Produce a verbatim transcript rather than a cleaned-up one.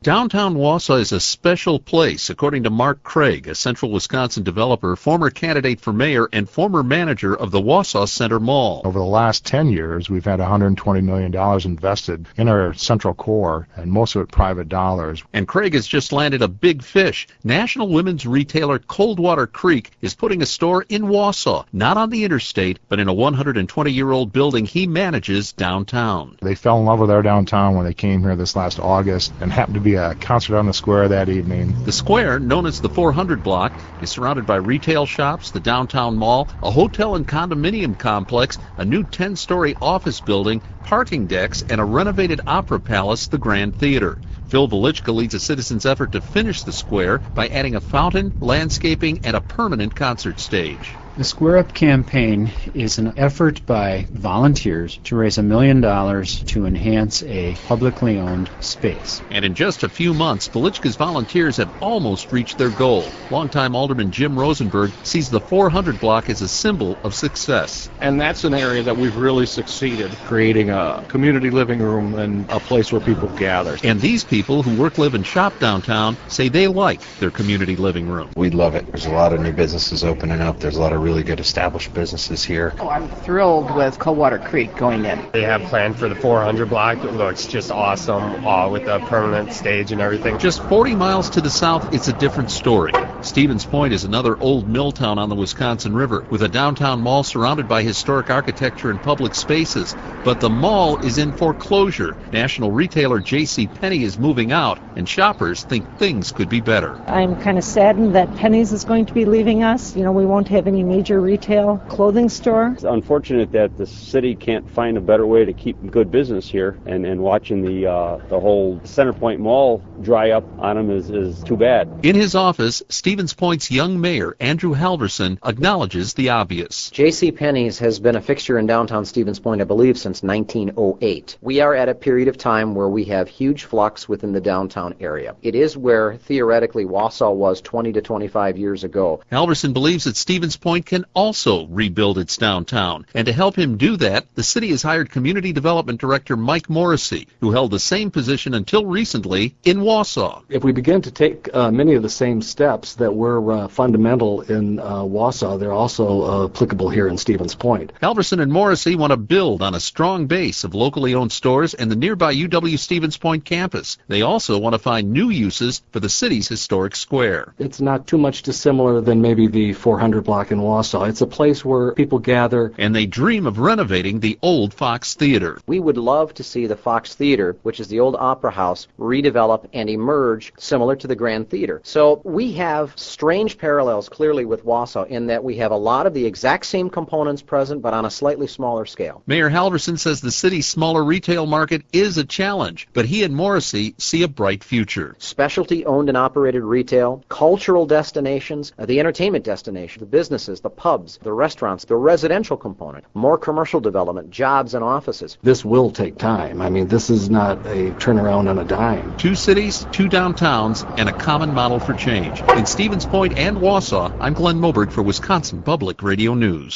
Downtown Wausau is a special place, according to Mark Craig, a Central Wisconsin developer, former candidate for mayor, and former manager of the Wausau Center Mall. Over the last ten years, we've had one hundred twenty million dollars invested in our central core, and most of it private dollars. And Craig has just landed a big fish. National women's retailer Coldwater Creek is putting a store in Wausau, not on the interstate, but in a one hundred twenty-year-old building he manages downtown. They fell in love with our downtown when they came here this last August, and happened to be a concert on the square that evening. The square, known as the four hundred block, is surrounded by retail shops, the downtown mall, a hotel and condominium complex, a new ten-story office building, parking decks, and a renovated opera palace, the Grand Theater. Phil Velichka leads a citizens' effort to finish the square by adding a fountain, landscaping, and a permanent concert stage. The Square Up campaign is an effort by volunteers to raise a million dollars to enhance a publicly owned space. And in just a few months, Velichka's volunteers have almost reached their goal. Longtime Alderman Jim Rosenberg sees the four hundred block as a symbol of success. And that's an area that we've really succeeded, creating a community living room and a place where people gather. And these people who work, live, and shop downtown say they like their community living room. We love it. There's a lot of new businesses opening up. There's a lot of really good established businesses here. Oh, I'm thrilled with Coldwater Creek going in. They have planned for the four hundred block. It looks just awesome uh, with the permanent stage and everything. Just forty miles to the south, it's a different story. Stevens Point is another old mill town on the Wisconsin River, with a downtown mall surrounded by historic architecture and public spaces. But the mall is in foreclosure. National retailer J C Penney is moving out, and shoppers think things could be better. I'm kind of saddened that Penney's is going to be leaving us. You know, we won't have any major retail clothing store. It's unfortunate that the city can't find a better way to keep good business here, and, and watching the uh, the whole Center Point Mall dry up on them is, is too bad. In his office, Stevens Point's young mayor, Andrew Halverson, acknowledges the obvious. J C Penney's has been a fixture in downtown Stevens Point, I believe, since nineteen oh eight. We are at a period of time where we have huge flux within the downtown area. It is where, theoretically, Wausau was twenty to twenty-five years ago. Halverson believes that Stevens Point can also rebuild its downtown. And to help him do that, the city has hired Community Development Director Mike Morrissey, who held the same position until recently in Wausau. If we begin to take uh, many of the same steps that were uh, fundamental in uh, Wausau, they're also uh, applicable here in Stevens Point. Halverson and Morrissey want to build on a strong base of locally owned stores and the nearby U W Stevens Point campus. They also want to find new uses for the city's historic square. It's not too much dissimilar than maybe the four hundred block in Wausau. It's a place where people gather. And they dream of renovating the old Fox Theater. We would love to see the Fox Theater, which is the old opera house, redevelop and emerge similar to the Grand Theater. So we have strange parallels clearly with Wausau in that we have a lot of the exact same components present, but on a slightly smaller scale. Mayor Halverson says the city's smaller retail market is a challenge, but he and Morrissey see a bright future. Specialty owned and operated retail, cultural destinations, uh, the entertainment destination, the businesses, the pubs, the restaurants, the residential component, more commercial development, jobs and offices. This will take time. I mean, this is not a turnaround on a dime. Two cities, two downtowns, and a common model for change. In Stevens Point and Wausau, I'm Glenn Moberg for Wisconsin Public Radio News.